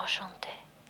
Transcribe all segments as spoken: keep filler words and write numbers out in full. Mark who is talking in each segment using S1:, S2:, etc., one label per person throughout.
S1: Enchanté.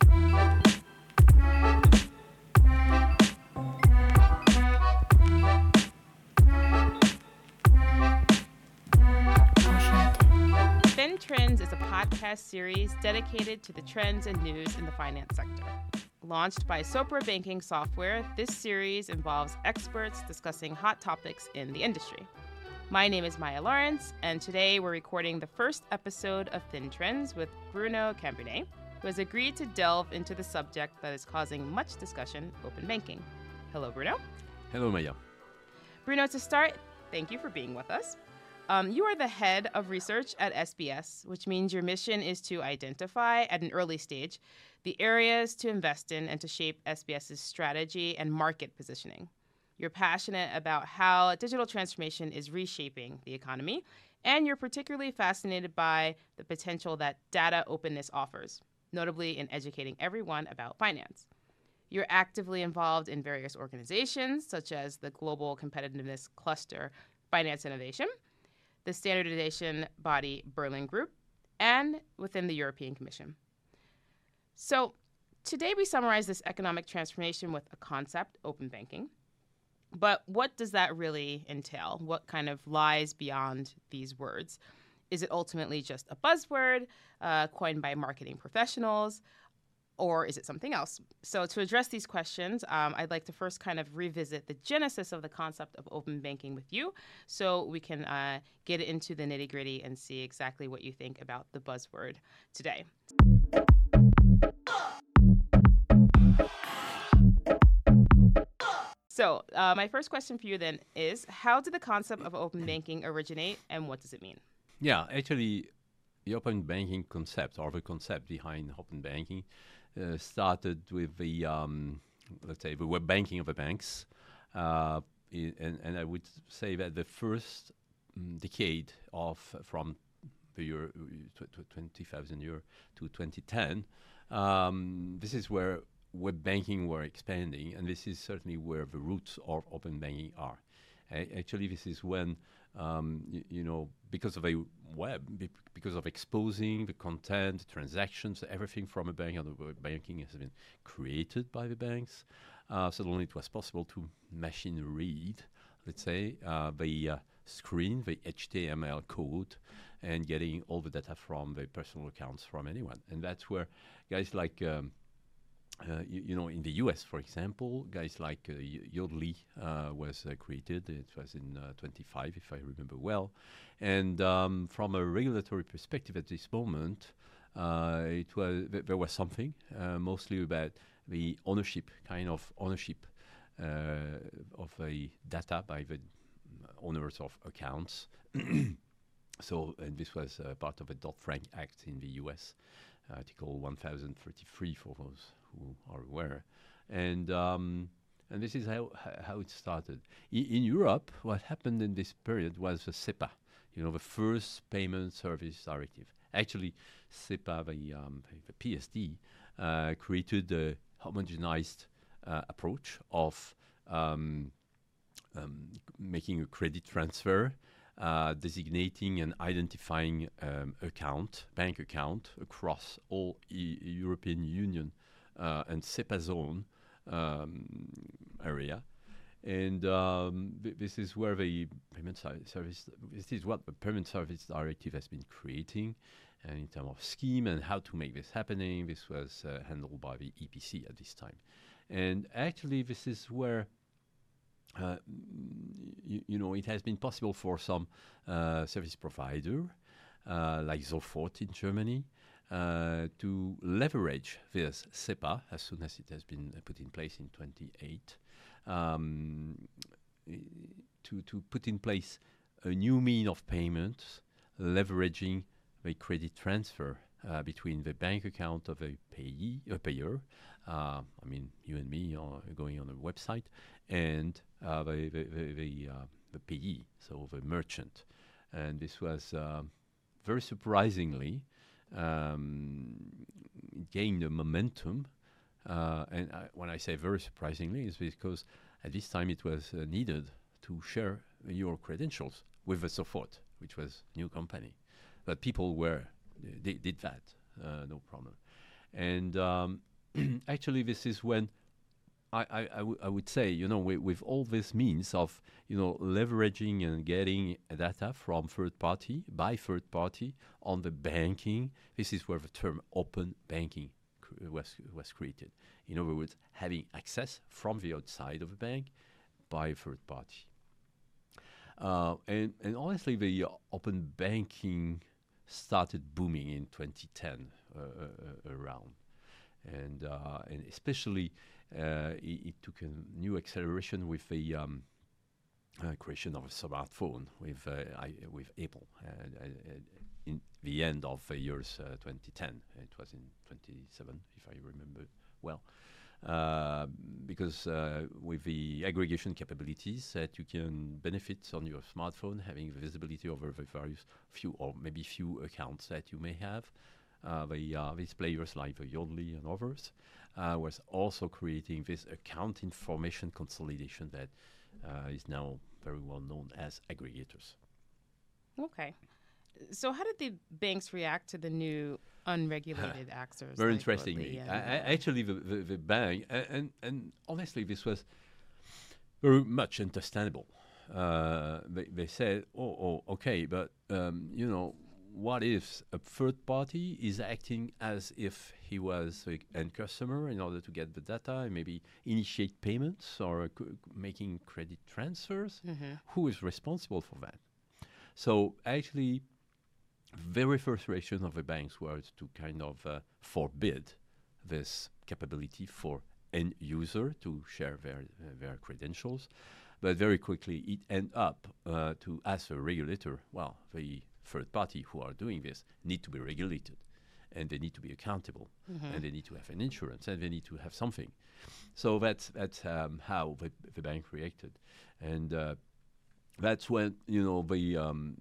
S2: FinTrends is a podcast series dedicated to the trends and news in the finance sector. Launched by Sopra Banking Software, this series involves experts discussing hot topics in the industry. My name is Maya Lawrence, and today we're recording the first episode of FinTrends with Bruno Cambronnet, who has agreed to delve into the subject that is causing much discussion, open banking. Hello, Bruno.
S3: Hello, Maya.
S2: Bruno, to start, thank you for being with us. Um, you are the head of research at S B S, which means your mission is to identify at an early stage the areas to invest in and to shape SBS's strategy and market positioning. You're passionate about how digital transformation is reshaping the economy, and you're particularly fascinated by the potential that data openness offers, notably in educating everyone about finance. You're actively involved in various organizations, such as the Global Competitiveness Cluster Finance Innovation, the standardization body Berlin Group, and within the European Commission. So today we summarize this economic transformation with a concept, open banking. But what does that really entail? What kind of lies beyond these words? Is it ultimately just a buzzword uh, coined by marketing professionals, or is it something else? So to address these questions, um, I'd like to first kind of revisit the genesis of the concept of open banking with you so we can uh, get into the nitty-gritty and see exactly what you think about the buzzword today. So uh, my first question for you then is, how did the concept of open banking originate and what does it mean?
S3: Yeah, actually, the open banking concept, or the concept behind open banking, uh, started with the, um, let's say, the web banking of the banks. Uh, I- and, and I would say that the first um, decade of, from the year tw- tw- twenty thousand year to twenty ten, um, this is where web banking were expanding, and this is certainly where the roots of open banking are. A- actually, this is when, um, y- you know, because of a web, be- because of exposing the content, transactions, everything from a bank, and the web banking has been created by the banks. Uh, suddenly it was possible to machine read, let's say, uh, the uh, screen, the H T M L code, and getting all the data from the personal accounts from anyone. And that's where guys like um, Uh, you, you know, in the U S, for example, guys like uh, Y- Yodlee uh, was uh, created. It was in uh, twenty-five, if I remember well. And um, from a regulatory perspective at this moment, uh, it was th- there was something uh, mostly about the ownership, kind of ownership uh, of the data by the owners of accounts. So, and this was uh, part of the Dodd-Frank Act in the U S, Article one thousand thirty-three for those who are aware, and um, and this is how h- how it started. I- in Europe, what happened in this period was the SEPA, you know, the first Payment Service Directive. Actually, SEPA, the, um, the P S D, uh, created a homogenized uh, approach of um, um, making a credit transfer, uh, designating and identifying um, account, bank account across all e- European Union uh, and SEPA zone um, area. And um, th- this is where the payment si- service, this is what the Payment Service Directive has been creating. And in terms of scheme and how to make this happening, this was uh, handled by the E P C at this time. And actually, this is where Uh, you, you know, it has been possible for some uh, service provider, uh, like Sofort in Germany, uh, to leverage this SEPA as soon as it has been uh, put in place in twenty-eight, um, i- to, to put in place a new mean of payment, leveraging the credit transfer uh, between the bank account of a payee, a payer, uh, I mean, you and me are going on a website, and uh, the, the, the, the, uh, the payee, so the merchant. And this was um, very surprisingly um, gained a momentum. Uh, and I, when I say very surprisingly, it's because at this time it was uh, needed to share your credentials with the Sofort, which was new company. But people were, they did that, uh, no problem. And um, actually, this is when I, I, I, w- I would say, you know, with, with all this means of, you know, leveraging and getting data from third party by third party on the banking, this is where the term open banking cr- was was created. In other words, having access from the outside of the bank by a third party. Uh, and, and honestly, the uh, open banking started booming in twenty ten uh, uh, around. And, uh, and especially uh, it, it took a new acceleration with the um, uh, creation of a smartphone with, uh, I, with Apple uh, uh, in the end of the years uh, twenty ten. It was in twenty-seven, if I remember well. Uh, because uh, with the aggregation capabilities that you can benefit on your smartphone, having visibility over the various few or maybe few accounts that you may have, uh, the, uh, these players like the Yodlee and others uh, was also creating this account information consolidation that uh, is now very well known as aggregators.
S2: Okay. So how did the banks react to the new unregulated actors?
S3: Very
S2: like
S3: interestingly,
S2: Yodlee and,
S3: I, I,
S2: uh,
S3: actually, the, the, the bank, and, and, and honestly, this was very much understandable. Uh, they, they said, oh, oh okay, but, um, you know, what if a third party is acting as if he was an end customer in order to get the data and maybe initiate payments or uh, c- making credit transfers?
S2: mhm.
S3: Who is responsible for that? So actually, very first reaction of the banks was to kind of uh, forbid this capability for end user to share their uh, their credentials, but very quickly it ended up uh, to ask a regulator. Well, the third party who are doing this need to be regulated, and they need to be accountable,
S2: Mhm.
S3: and they need to have an insurance, and they need to have something. So that's that's um, how the, the bank reacted, and uh, that's when you know the um,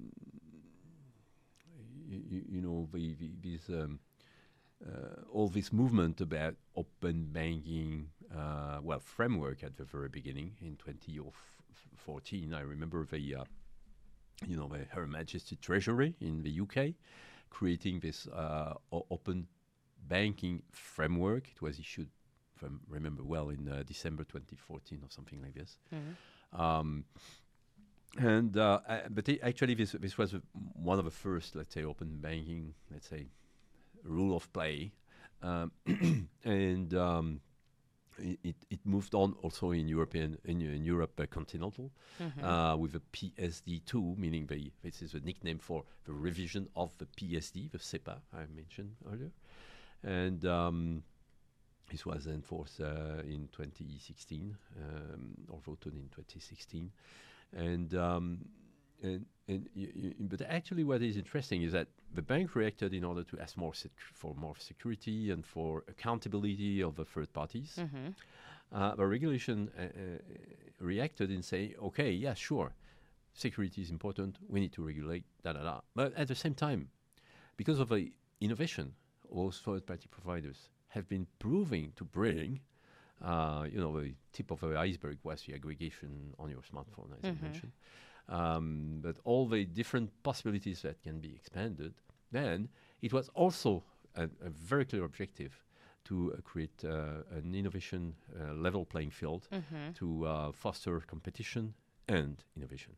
S3: you, you know the, the these um, uh, all this movement about open banking, uh, well, framework at the very beginning in twenty fourteen. I remember the uh, you know the Her Majesty Treasury in the U K creating this uh, o- open banking framework. It was issued, if I remember well, in uh, December twenty fourteen or something like this.
S2: Mhm.
S3: Um, and uh, uh, but it actually, this this was uh, one of the first, let's say, open banking, let's say, rule of play, um, and um, it, it it moved on also in European in, in Europe uh, continental
S2: Mhm.
S3: uh, with the P S D two, meaning the this is a nickname for the revision of the P S D, the SEPA I mentioned earlier, and um, this was enforced uh, in twenty sixteen um, or voted in twenty sixteen. And um, and, and y- y- but actually, what is interesting is that the bank reacted in order to ask more sec- for more security and for accountability of the third parties.
S2: Mhm.
S3: Uh, the regulation uh, uh, reacted in saying, "Okay, yeah, sure, security is important. We need to regulate." Da da da. But at the same time, because of the innovation, those third-party providers have been proving to bring uh, you know, the tip of the iceberg was the aggregation on your smartphone, as
S2: Mhm.
S3: I mentioned. Um, but all the different possibilities that can be expanded, then it was also a, a very clear objective to uh, create uh, an innovation uh, level playing field
S2: Mhm.
S3: to uh, foster competition and innovation.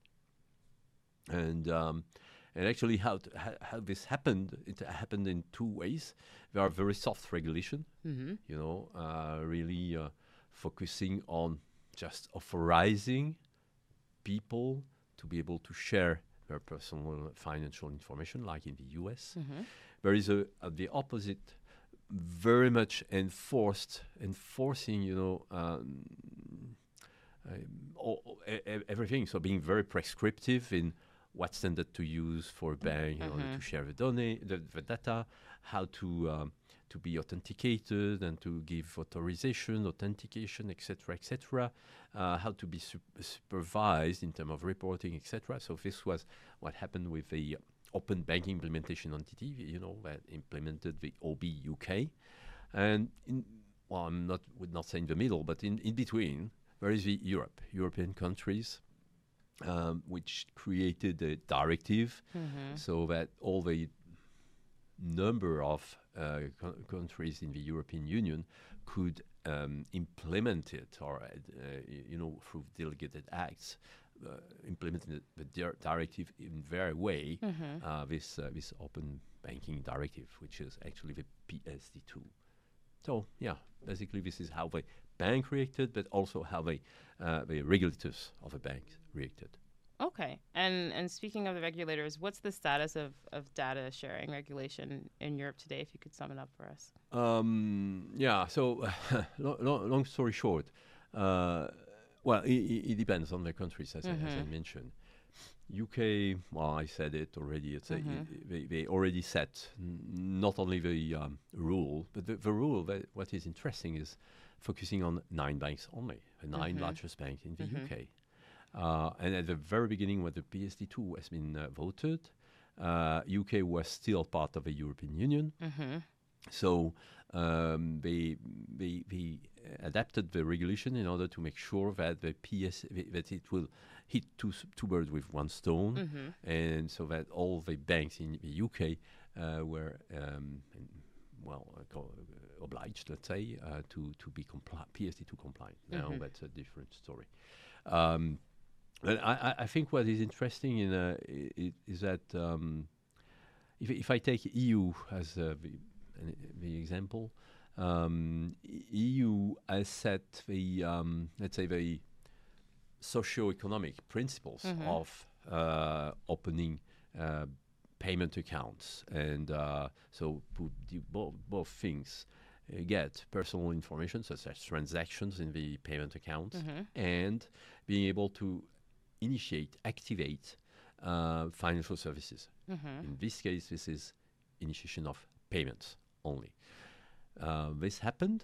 S3: And um, and actually, how, to, how how this happened? It happened in two ways. There are very soft regulation,
S2: Mhm.
S3: you know, uh, really uh, focusing on just authorizing people to be able to share their personal financial information, like in the U S.
S2: Mhm.
S3: There is a, a the opposite, very much enforced, enforcing, you know, um, um, all, all- e- e- everything. So being very prescriptive in what standard to use for a bank in order to
S2: Mhm.
S3: share the, dona- the, the data, how to um, to be authenticated and to give authorization, authentication, et cetera, et cetera. Uh, how to be sup- supervised in terms of reporting, et cetera. So this was what happened with the open banking implementation entity, you know, that implemented the O B U K. And in, well, I'm not would not say in the middle, but in, in between, there is the Europe, European countries, um, which created a directive
S2: Mhm.
S3: so that all the number of uh, co- countries in the European Union could um, implement it, or uh, y- you know, through delegated acts, uh, implementing the, the dir- directive in their way.
S2: Mm-hmm.
S3: Uh, this uh, this open banking directive, which is actually the P S D two. So yeah, basically this is how the bank reacted, but also how the uh, the regulators of a bank reacted.
S2: Okay. And and speaking of the regulators, what's the status of, of data sharing regulation in Europe today, if you could sum it up for us?
S3: Um, yeah. So lo- lo- long story short, uh, well, it, it depends on the countries, as,
S2: Mm-hmm.
S3: I, as I mentioned. U K, well, I said it already. It's
S2: Mm-hmm.
S3: a, i- they, they already set n- not only the um, rule, but the, the rule. That what is interesting is focusing on nine banks only, the nine
S2: Mhm.
S3: largest banks in the
S2: Mhm.
S3: U K. Uh, and at the very beginning, when the P S D two has been uh, voted, uh, U K was still part of the European Union.
S2: Mm-hmm.
S3: So um, they, they they adapted the regulation in order to make sure that the P S that it will hit two s- two birds with one stone,
S2: Mm-hmm.
S3: and so that all the banks in the U K uh, were um, in- well uh, co- uh, obliged, let's say, uh, to to be compli- P S D two compliant. Now
S2: Mhm.
S3: that's a different story. Um, but I, I- I think what is interesting in uh, i- i- is that um, if if I take E U as uh, the an- the example, um, E- EU has set the um, let's say the socio-economic principles
S2: Mhm.
S3: of uh, opening uh, payment accounts, and uh, so put the both both things. Uh, get personal information such as transactions in the payment accounts,
S2: Mhm.
S3: and being able to initiate, activate uh, financial services.
S2: Mhm.
S3: In this case, this is initiation of payments only. Uh, this happened,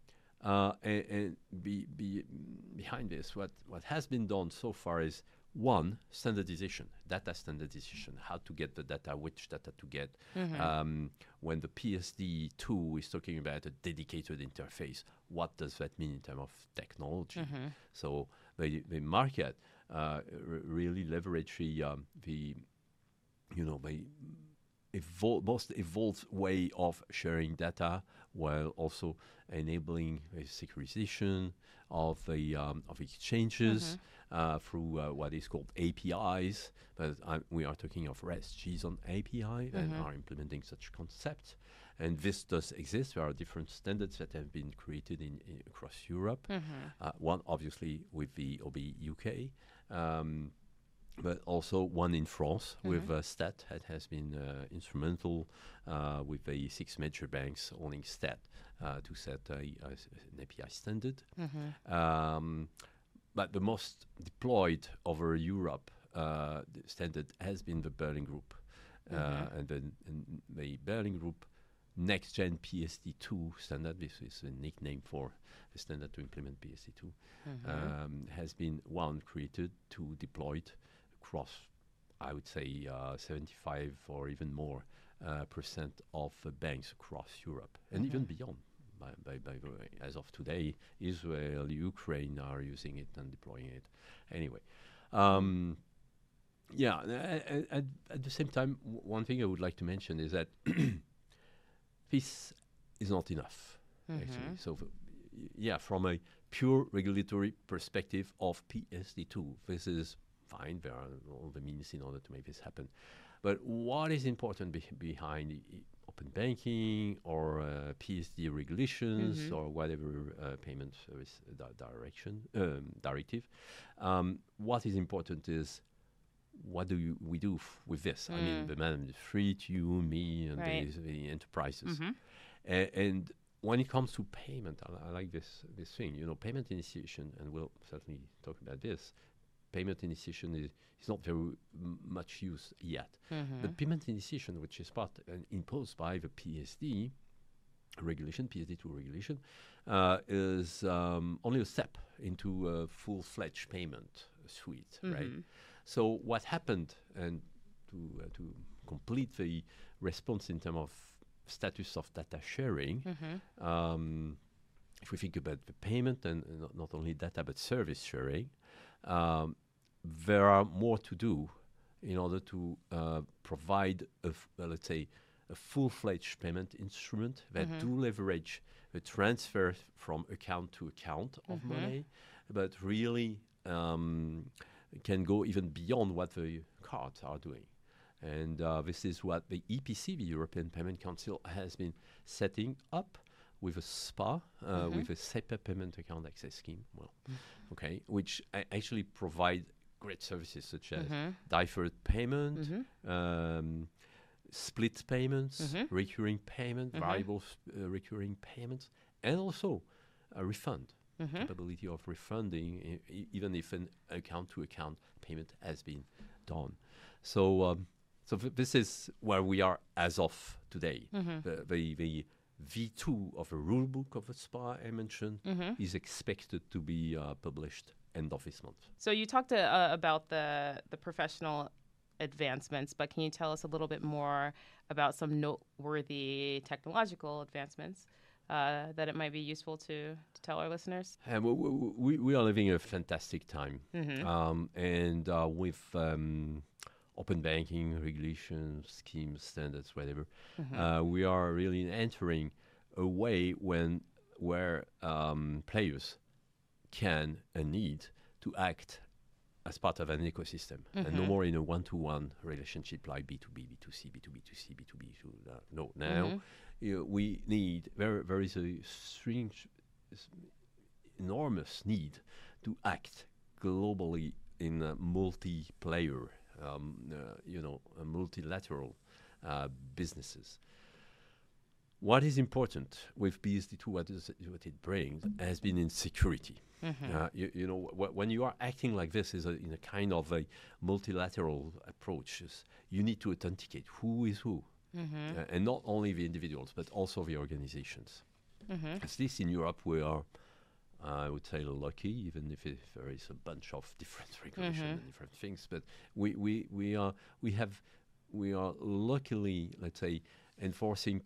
S3: uh, and, and be, be behind this, what, what has been done so far is one, standardization, data standardization, how to get the data, which data to get.
S2: Mhm.
S3: Um, when the P S D two is talking about a dedicated interface, what does that mean in terms of technology?
S2: Mhm.
S3: So the, the market uh, r- really leverage the, um, the you know, the evol- most evolved way of sharing data, while also enabling a securitization of the um, of exchanges uh, through uh, what is called A P Is. But um, we are talking of REST JSON A P I that
S2: Mhm.
S3: are implementing such concepts. And this does exist. There are different standards that have been created in, in across Europe.
S2: Mhm.
S3: Uh, one, obviously, with the O B U K. Um, but also one in France with uh, STAT that has been uh, instrumental uh, with the six major banks owning STAT uh, to set a, a s- an A P I standard.
S2: Mhm.
S3: Um, but the most deployed over Europe uh, the standard has been the Berlin Group. Uh,
S2: Mhm.
S3: and, then and the Berlin Group Next Gen P S D two standard, this is a nickname for the standard to implement P S D two,
S2: Mhm.
S3: um, has been one created to deployed across, I would say, uh, seventy-five or even more uh, percent of the banks across Europe and even
S2: Mhm.
S3: beyond. By, by, by the way, as of today, Israel, Ukraine are using it and deploying it. Anyway, um, yeah. At, at, at the same time, w- one thing I would like to mention is that this is not enough, actually.
S2: Mhm.
S3: So, f- y- yeah, from a pure regulatory perspective of P S D two, this is fine. There are all the means in order to make this happen. But what is important be- behind i- i- open banking or uh, P S D regulations
S2: Mhm.
S3: or whatever uh, payment service di- direction um, directive? Um, what is important is what do you, we do f- with this? I mean,
S2: Mm.
S3: the man is free to you, me, and
S2: Right.
S3: the, the enterprises.
S2: Mhm.
S3: A- and when it comes to payment, I, li- I like this this thing. You know, payment initiation, and we'll certainly talk about this. Payment initiation is, is not very m- much used yet.
S2: Mhm.
S3: But payment initiation, which is part and imposed by the P S D regulation, P S D two regulation, uh, is um, only a step into a full-fledged payment suite, right?
S2: Mhm.
S3: So what happened, and to uh, to complete the response in terms of status of data sharing,
S2: Mhm.
S3: um, if we think about the payment and, and not, not only data but service sharing, um, there are more to do in order to uh, provide, a f- uh, let's say, a full-fledged payment instrument that
S2: Mhm.
S3: do leverage the transfer from account to account of
S2: Mhm.
S3: money, but really um, can go even beyond what the cards are doing. And uh, this is what the E P C, the European Payment Council, has been setting up with a S P A, uh,
S2: Mhm.
S3: with a SEPA payment account access scheme. Well, okay, which a- actually provide great services such as
S2: Mhm.
S3: deferred payment,
S2: Mhm.
S3: um, split payments,
S2: Mhm.
S3: recurring payment,
S2: Mhm.
S3: variable s- uh, recurring payments, and also a refund
S2: Mhm.
S3: capability of refunding e- e- even if an account-to-account payment has been done. So, um, so th- this is where we are as of today.
S2: Mhm.
S3: The, the, the V two of the rulebook of the S P A I mentioned
S2: Mhm.
S3: is expected to be uh, published end of this month.
S2: So you talked uh, about the the professional advancements, but can you tell us a little bit more about some noteworthy technological advancements uh, that it might be useful to, to tell our listeners?
S3: And we, we, we- we are living a fantastic time.
S2: Mhm.
S3: Um, and uh, with um, open banking regulations, schemes, standards, whatever,
S2: Mhm.
S3: uh, we are really entering a way when where um, players can and need to act as part of an ecosystem, and no
S2: Mhm.
S3: more in a one-to-one relationship like B two B, B two C, B two B to C, B two B to uh, no. Now
S2: Mhm.
S3: you know, we need there. There is a strange, s- enormous need to act globally in a multiplayer, um, uh, you know, a multilateral uh, businesses. What is important with P S D two, what, is, what it brings, has been in security.
S2: Mhm.
S3: Uh, you, you know, wh- when you are acting like this is a, in a kind of a multilateral approach, is you need to authenticate who is who,
S2: Mhm.
S3: uh, and not only the individuals, but also the organizations.
S2: Mhm.
S3: At least in Europe, we are, uh, I would say, lucky, even if, if there is a bunch of different regulation
S2: Mhm.
S3: and different things. But we, we, we are we have we are luckily, let's say, enforcing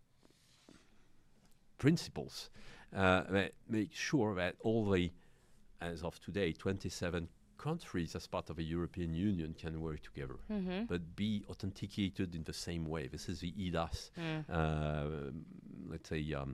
S3: principles uh, that make sure that all the, as of today, twenty-seven countries as part of the European Union can work together,
S2: Mhm.
S3: but be authenticated in the same way. This is the E D A S,
S2: Mm.
S3: uh, let's say, um,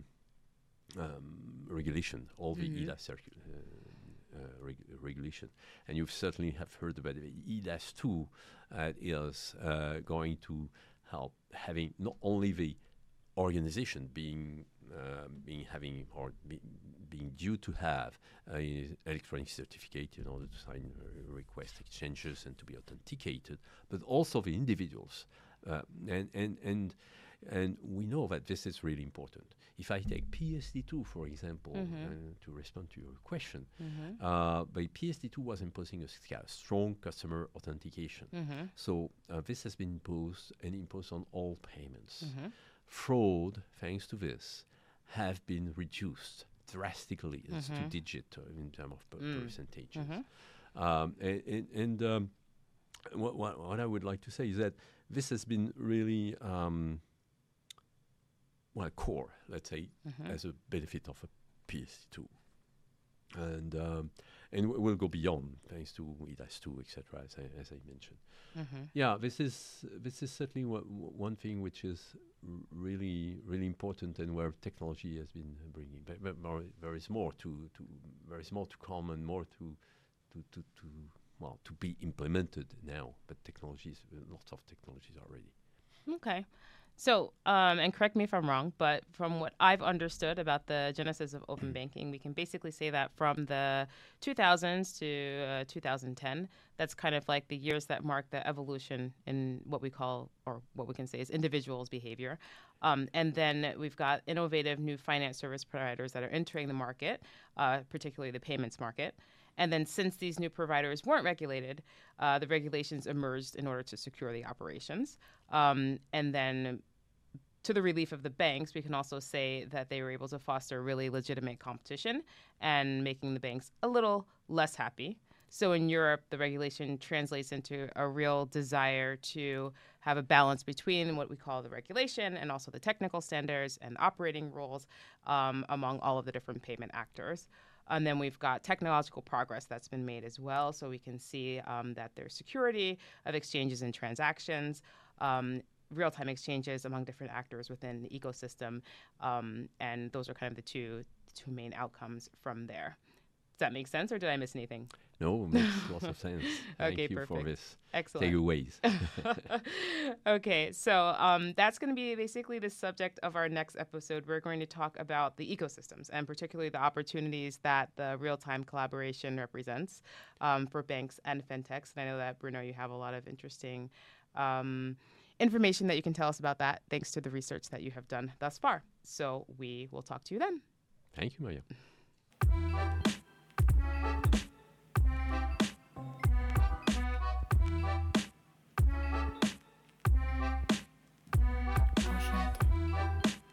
S3: um, regulation, all the
S2: Mhm.
S3: E D A S circu- uh, uh, reg- regulation. And you certainly have heard about the E D A S two uh, is uh, going to help having not only the organization being uh, being having or be, being due to have an electronic certificate in order to sign uh, request exchanges and to be authenticated, but also the individuals. Uh, and, and, and, and we know that this is really important. If I take P S D two, for example,
S2: Mhm.
S3: uh, to respond to your question,
S2: Mhm.
S3: uh, by P S D two was imposing a sca- strong customer authentication.
S2: Mhm.
S3: So uh, this has been imposed and imposed on all payments.
S2: Mhm.
S3: Fraud, thanks to this, have been reduced drastically. It's
S2: Mhm.
S3: two digit uh, in terms of per-
S2: Mm.
S3: percentages.
S2: Mhm.
S3: Um, and and, and um, what, what, what I would like to say is that this has been really um, well core, let's say,
S2: Mhm.
S3: as a benefit of a P S D two. And um, and w- we'll go beyond thanks to E D A S two, et cetera. As I as I mentioned.
S2: Mhm.
S3: Yeah, this is this is certainly one one thing which is r- really really important, and where technology has been bringing. But, but more, there is more to, to there is more to come, and more to to to, to well to be implemented now. But technologies, lots of technologies already.
S2: Okay. So, um, and correct me if I'm wrong, but from what I've understood about the genesis of open banking, we can basically say that from the two thousands to uh, two thousand ten, that's kind of like the years that mark the evolution in what we call, or what we can say is individuals' behavior. Um, and then we've got innovative new finance service providers that are entering the market, uh, particularly the payments market. And then since these new providers weren't regulated, uh, the regulations emerged in order to secure the operations. Um, and then to the relief of the banks, we can also say that they were able to foster really legitimate competition and making the banks a little less happy. So in Europe, the regulation translates into a real desire to have a balance between what we call the regulation and also the technical standards and operating rules um, among all of the different payment actors. And then we've got technological progress that's been made as well. So we can see um, that there's security of exchanges and transactions. Um, real-time exchanges among different actors within the ecosystem. Um, and those are kind of the two, two main outcomes from there. Does that make sense, or did I miss anything?
S3: No, it makes lots of sense. Thank
S2: Okay,
S3: you
S2: perfect.
S3: for this
S2: Excellent.
S3: takeaways.
S2: Okay, so um, that's going to be basically the subject of our next episode. We're going to talk about the ecosystems and particularly the opportunities that the real-time collaboration represents um, for banks and fintechs. And I know that, Bruno, you have a lot of interesting um, information that you can tell us about that, thanks to the research that you have done thus far. So we will talk to you then.
S3: Thank you, Maria.